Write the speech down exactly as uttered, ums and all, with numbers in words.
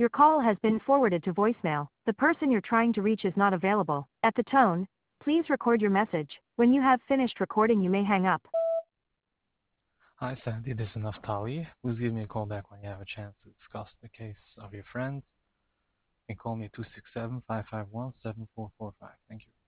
Your call has been forwarded to voicemail. The person you're trying to reach is not available. At the tone, please record your message. When you have finished recording, you may hang up. Hi Sandy, this is Naftali. Please give me a call back when you have a chance to discuss the case of your friend. You can call me two six seven, five five one, seven four four five. Thank you.